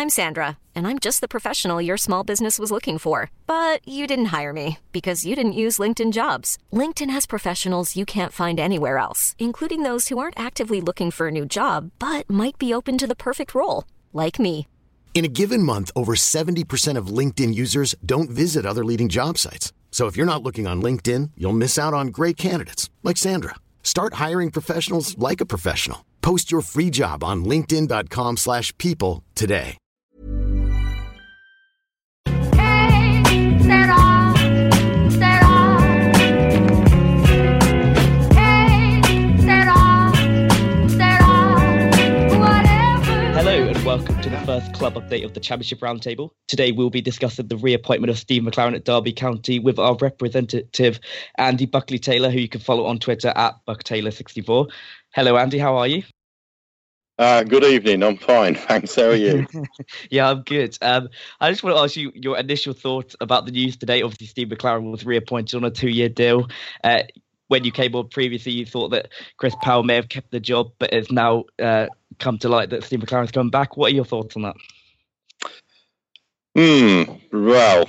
I'm Sandra, and I'm just the professional your small business was looking for. But you didn't hire me because you didn't use LinkedIn Jobs. LinkedIn has professionals you can't find anywhere else, including those who aren't actively looking for a new job, but might be open to the perfect role, like me. In a given month, over 70% of LinkedIn users don't visit other leading job sites. So if you're not looking on LinkedIn, you'll miss out on great candidates like Sandra. Start hiring professionals like a professional. Post your free job on linkedin.com/people today. Hello and welcome to the first club update of the Championship Roundtable. Today we'll be discussing the reappointment of Steve McClaren at Derby County with our representative Andy Buckley-Taylor, who you can follow on Twitter at BuckTaylor64. Hello Andy, how are you? Good evening, I'm fine, thanks. How are you? Yeah, I'm good. I just want to ask you your initial thoughts about the news today. Obviously, Steve McClaren was reappointed on a 2-year deal. When you came on previously, you thought that Chris Powell may have kept the job, but it's now come to light that Steve McClaren's come back. What are your thoughts on that? Well,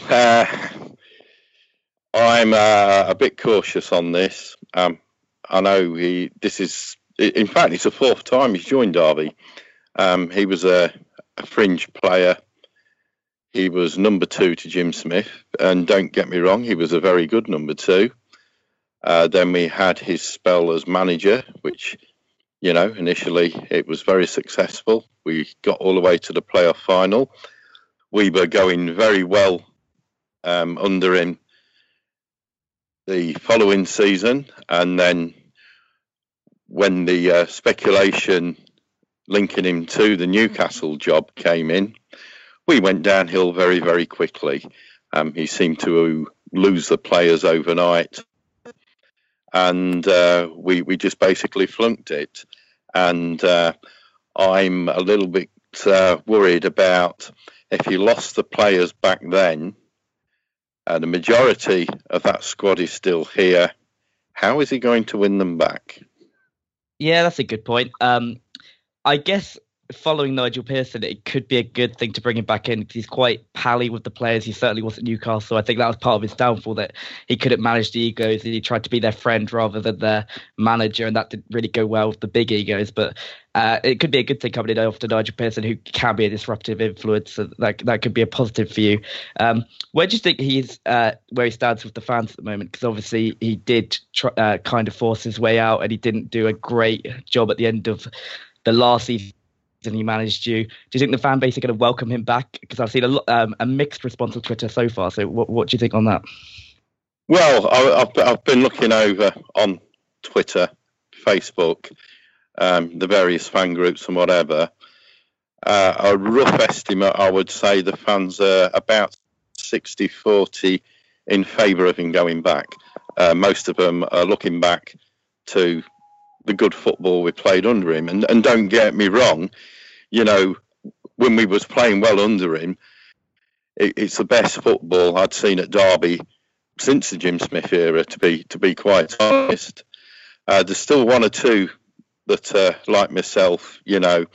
I'm a bit cautious on this. I know this is, in fact, it's the fourth time he's joined Derby. He was a fringe player. He was number 2 to Jim Smith, and don't get me wrong, he was a very good number 2. Then we had his spell as manager, which, you know, initially it was very successful. We got all the way to the playoff final. We were going very well under him the following season. And then when the speculation linking him to the Newcastle job came in, we went downhill very, very quickly. He seemed to lose the players overnight. And we just basically flunked it. And I'm a little bit worried about if he lost the players back then, the majority of that squad is still here. How is he going to win them back? Yeah, that's a good point. I guess following Nigel Pearson, it could be a good thing to bring him back in because he's quite pally with the players. He certainly was at Newcastle. I think that was part of his downfall, that he couldn't manage the egos and he tried to be their friend rather than their manager, and that didn't really go well with the big egos. But it could be a good thing coming in after Nigel Pearson, who can be a disruptive influence. So that could be a positive for you. Where do you think he's where he stands with the fans at the moment? Because obviously he did kind of force his way out, and he didn't do a great job at the end of the last season he managed you. Do you think the fan base are going to welcome him back? Because I've seen a mixed response on Twitter so far. So what do you think on that? Well, I've been looking over on Twitter, Facebook, the various fan groups and whatever. A rough estimate, I would say the fans are about 60-40 in favour of him going back. Most of them are looking back to the good football we played under him. And don't get me wrong, you know, when we was playing well under him, it's the best football I'd seen at Derby since the Jim Smith era, to be quite honest. There's still one or two that, like myself, you know,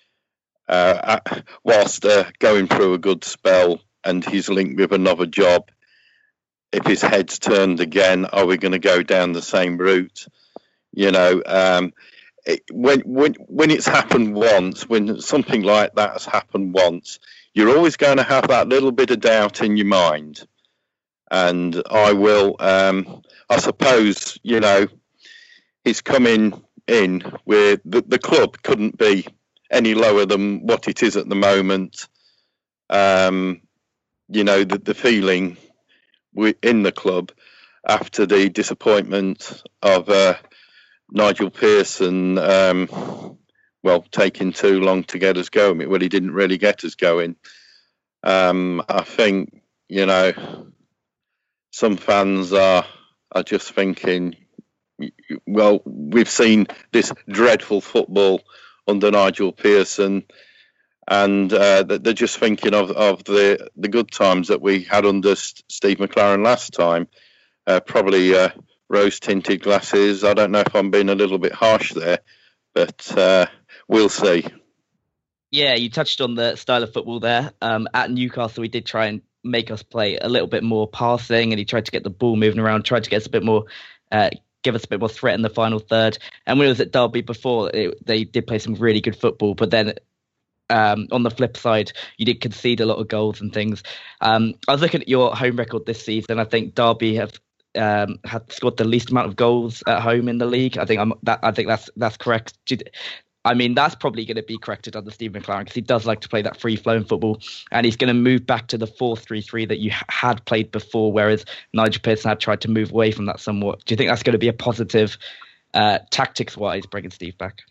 whilst going through a good spell and he's linked with another job, if his head's turned again, are we going to go down the same route? You know, when it's happened once, when something like that has happened once, you're always going to have that little bit of doubt in your mind. And I suppose, you know, he's coming in where the club couldn't be any lower than what it is at the moment. You know, the feeling in the club after the disappointment of Nigel Pearson, taking too long to get us going. Well, he didn't really get us going. I think, you know, some fans are just thinking, well, we've seen this dreadful football under Nigel Pearson, and they're just thinking of the good times that we had under Steve McClaren last time. Probably rose-tinted glasses. I don't know if I'm being a little bit harsh there, but we'll see. Yeah, you touched on the style of football there. At Newcastle, he did try and make us play a little bit more passing, and he tried to get the ball moving around, tried to get us a bit more, give us a bit more threat in the final third. And when it was at Derby before, they did play some really good football. But then on the flip side, you did concede a lot of goals and things. I was looking at your home record this season. I think Derby have had scored the least amount of goals at home in the league. I think that's correct. I mean, that's probably going to be corrected under Steve McClaren because he does like to play that free-flowing football, and he's going to move back to the 4-3-3 that you had played before, whereas Nigel Pearson had tried to move away from that somewhat. Do you think that's going to be a positive tactics-wise, bringing Steve back?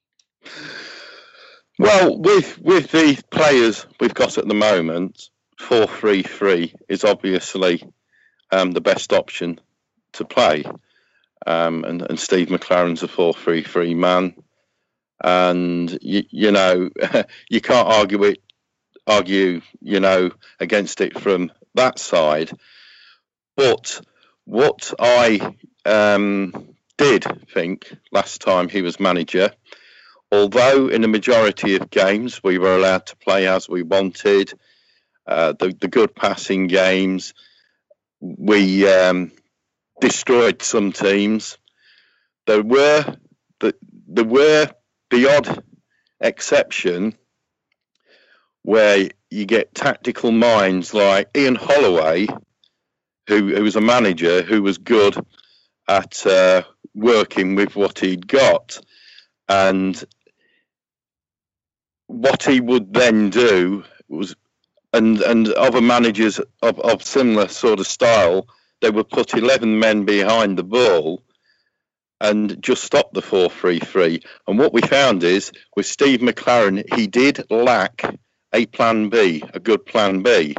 Well, with the players we've got at the moment, 4-3-3 is obviously the best option to play, and Steve McClaren's a 4-3-3 man. And you know, you can't argue against it from that side. But what I did think last time he was manager, although in a majority of games we were allowed to play as we wanted, the good passing games, we destroyed some teams. There were the odd exception where you get tactical minds like Ian Holloway, who was a manager who was good at working with what he'd got. And what he would then do was, and other managers of similar sort of style, they would put 11 men behind the ball and just stop the 4-3-3. And what we found is, with Steve McClaren, he did lack a plan B, a good plan B.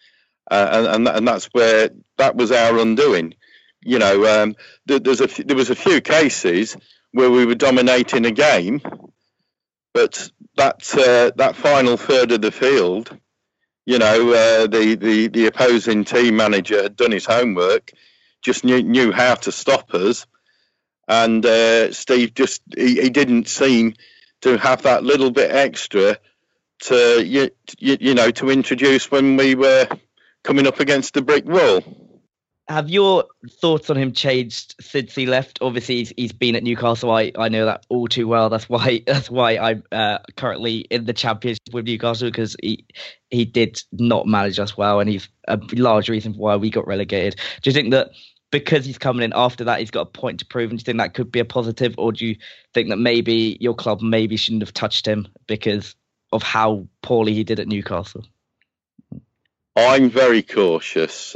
And that's where that was our undoing. You know, there was a few cases where we were dominating a game, but that final third of the field, you know, the opposing team manager had done his homework, just knew how to stop us. And Steve he didn't seem to have that little bit extra to to introduce when we were coming up against the brick wall. Have your thoughts on him changed since he left? Obviously, he's been at Newcastle. I know that all too well. That's why I'm currently in the Championship with Newcastle, because he did not manage us well, and he's a large reason why we got relegated. Do you think that because he's coming in after that, he's got a point to prove, and do you think that could be a positive, or do you think that maybe your club maybe shouldn't have touched him because of how poorly he did at Newcastle? I'm very cautious.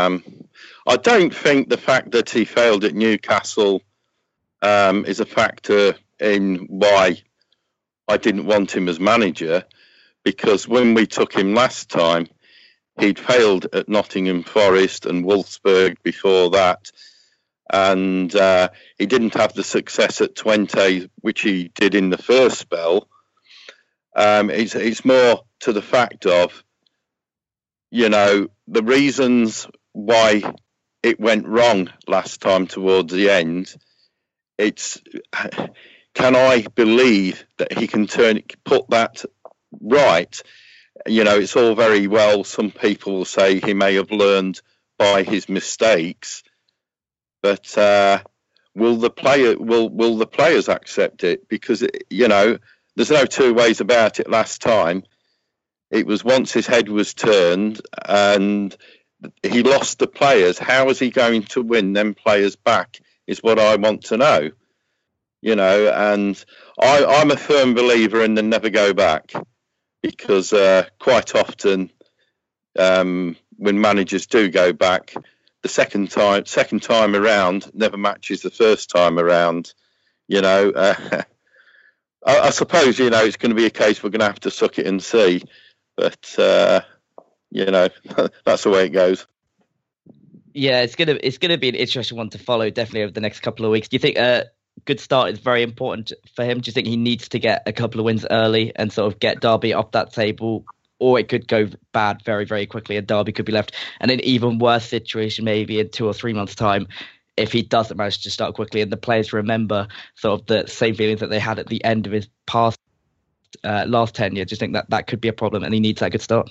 I don't think the fact that he failed at Newcastle is a factor in why I didn't want him as manager, because when we took him last time, he'd failed at Nottingham Forest and Wolfsburg before that, and he didn't have the success at Twente, which he did in the first spell. It's more to the fact of, you know, the reasons why it went wrong last time towards the end. It's, can I believe that he can put that right? You know, it's all very well. Some people will say he may have learned by his mistakes, but will the players accept it? Because you know, there's no two ways about it. Last time, it was once his head was turned and he lost the players. How is he going to win them players back? Is what I want to know. You know, and I'm a firm believer in the never go back. Because quite often, when managers do go back, the second time around never matches the first time around. You know, I suppose, you know, it's going to be a case we're going to have to suck it and see. But you know, that's the way it goes. Yeah, it's gonna be an interesting one to follow, definitely over the next couple of weeks. Do you think a good start is very important for him? Do you think he needs to get a couple of wins early and sort of get Derby up that table, or it could go bad very, very quickly and Derby could be left in an even worse situation maybe in 2 or 3 months' time if he doesn't manage to start quickly and the players remember sort of the same feelings that they had at the end of his past last tenure? Do you think that could be a problem and he needs that good start?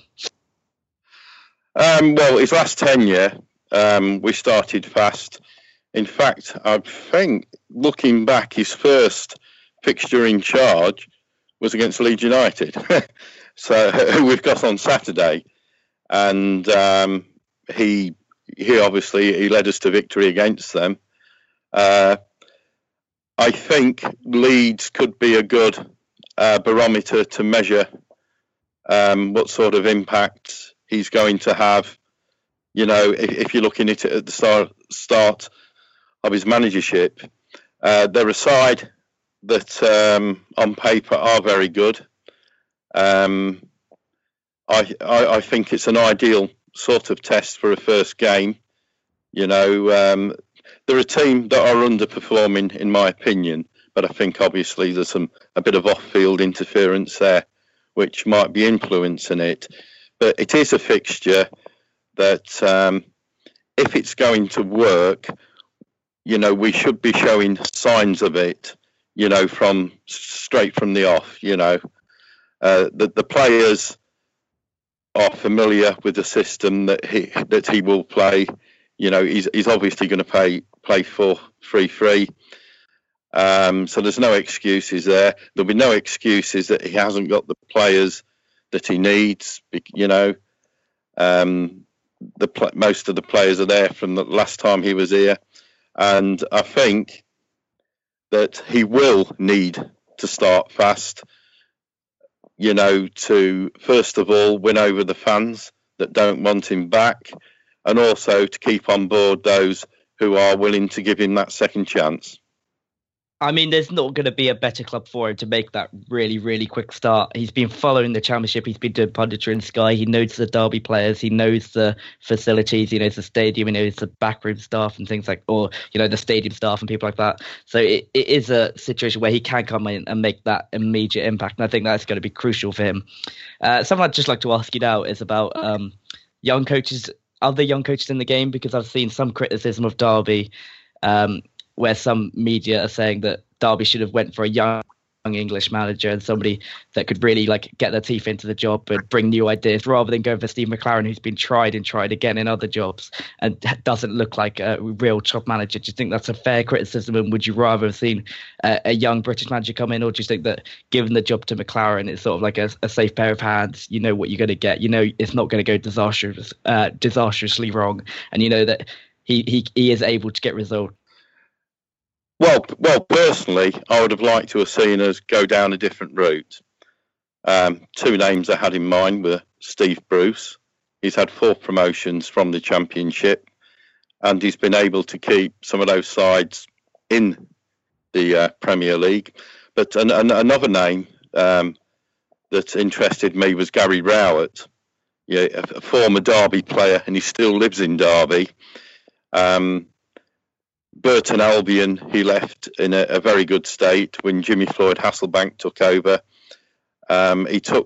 Well, his last tenure, we started fast. In fact, I think, looking back, his first fixture in charge was against Leeds United, so who we've got on Saturday, and he obviously led us to victory against them. I think Leeds could be a good barometer to measure what sort of impact he's going to have. You know, if you're looking at it at the start of his managership, they're a side that on paper are very good. I think it's an ideal sort of test for a first game. You know, they're a team that are underperforming, in my opinion, but I think obviously there's a bit of off-field interference there, which might be influencing it. But it is a fixture that, if it's going to work, you know, we should be showing signs of it, you know, straight from the off. You know, the players are familiar with the system that he will play. You know, he's obviously going to play 4-3-3. So there's no excuses there. There'll be no excuses that he hasn't got the players that he needs. You know, most of the players are there from the last time he was here, and I think that he will need to start fast. You know, to first of all win over the fans that don't want him back, and also to keep on board those who are willing to give him that second chance. I mean, there's not going to be a better club for him to make that really, really quick start. He's been following the Championship. He's been doing punditry in Sky. He knows the Derby players. He knows the facilities. He knows the stadium. He knows the backroom staff and things like, or, you know, the stadium staff and people like that. So it is a situation where he can come in and make that immediate impact. And I think that's going to be crucial for him. Something I'd just like to ask you now is about young coaches, other young coaches in the game, because I've seen some criticism of Derby, where some media are saying that Derby should have went for a young English manager and somebody that could really like get their teeth into the job and bring new ideas, rather than going for Steve McClaren, who's been tried and tried again in other jobs and doesn't look like a real top manager. Do you think that's a fair criticism, and would you rather have seen a young British manager come in, or do you think that given the job to McClaren, it's sort of like a safe pair of hands? You know what you're going to get. You know it's not going to go disastrously wrong, and you know that he is able to get results. Well, personally, I would have liked to have seen us go down a different route. Two names I had in mind were Steve Bruce. He's had 4 promotions from the Championship, and he's been able to keep some of those sides in the Premier League. But another name that interested me was Gary Rowett, a former Derby player, and he still lives in Derby. Burton Albion, he left in a very good state when Jimmy Floyd Hasselbank took over. He took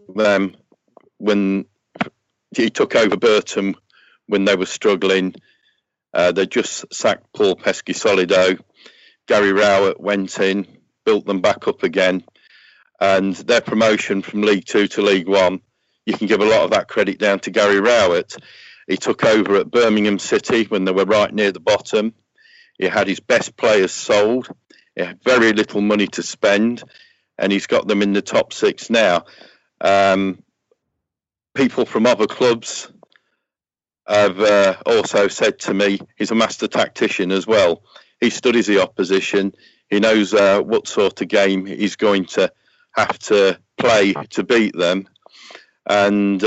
over Burton when they were struggling. They just sacked Paul Pesky-Solido. Gary Rowett went in, built them back up again, and their promotion from League 2 to League 1, you can give a lot of that credit down to Gary Rowett. He took over at Birmingham City when they were right near the bottom. He had his best players sold. He had very little money to spend, and he's got them in the top 6 now. People from other clubs have also said to me he's a master tactician as well. He studies the opposition. He knows what sort of game he's going to have to play to beat them. And,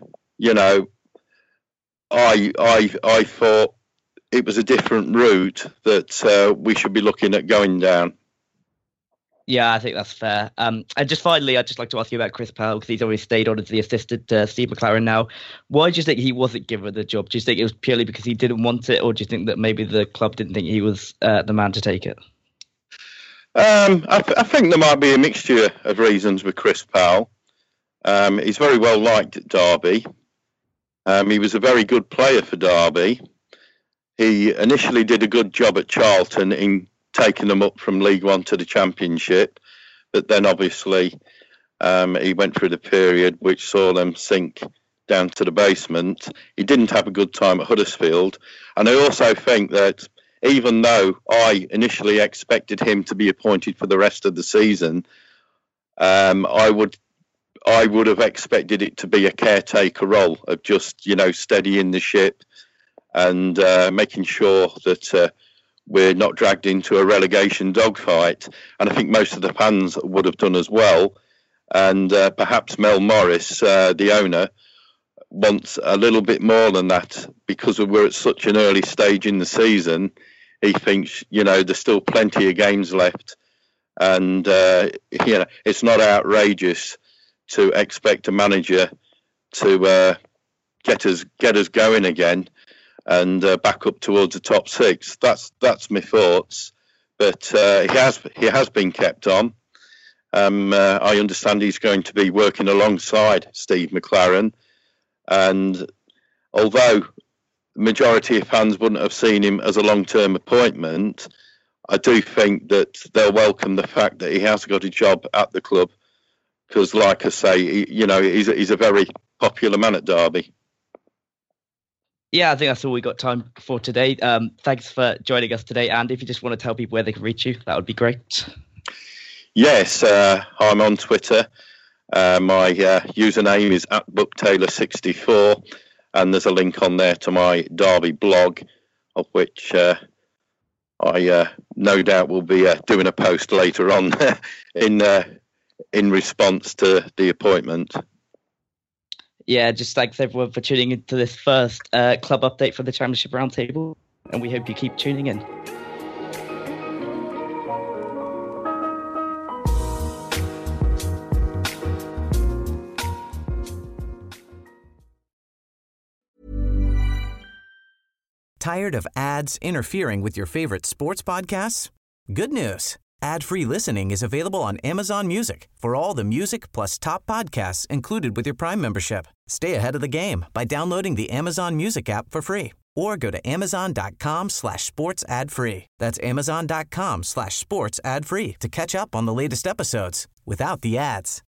I thought it was a different route that we should be looking at going down. Yeah, I think that's fair. And just finally, I'd just like to ask you about Chris Powell, because he's already stayed on as the assistant to Steve McClaren now. Why do you think he wasn't given the job? Do you think it was purely because he didn't want it, or do you think that maybe the club didn't think he was the man to take it? I think there might be a mixture of reasons with Chris Powell. He's very well liked at Derby. He was a very good player for Derby. He initially did a good job at Charlton in taking them up from League 1 to the Championship, but then obviously He went through the period which saw them sink down to the basement. He didn't have a good time at Huddersfield. And I also think that even though I initially expected him to be appointed for the rest of the season, I would have expected it to be a caretaker role of just, steadying the ship and making sure that we're not dragged into a relegation dogfight. And I think most of the fans would have done as well. And perhaps Mel Morris, the owner, wants a little bit more than that because we're at such an early stage in the season. He thinks, there's still plenty of games left. And, it's not outrageous to expect a manager to get us going again and back up towards the top six. That's my thoughts. But he has been kept on. I understand he's going to be working alongside Steve McLaren. And although the majority of fans wouldn't have seen him as a long-term appointment, I do think that they'll welcome the fact that he has got a job at the club because, like I say, he's a very popular man at Derby. Yeah, I think that's all we got time for today. Thanks for joining us today. And if you just want to tell people where they can reach you, that would be great. Yes, I'm on Twitter. My username is @BookTaylor64, and there's a link on there to my Derby blog, of which I no doubt will be doing a post later on in response to the appointment. Yeah, just thanks everyone for tuning into this first club update for the Championship Roundtable, and we hope you keep tuning in. Tired of ads interfering with your favorite sports podcasts? Good news. Ad-free listening is available on Amazon Music for all the music plus top podcasts included with your Prime membership. Stay ahead of the game by downloading the Amazon Music app for free or go to amazon.com/sports ad free. That's amazon.com/sports ad free to catch up on the latest episodes without the ads.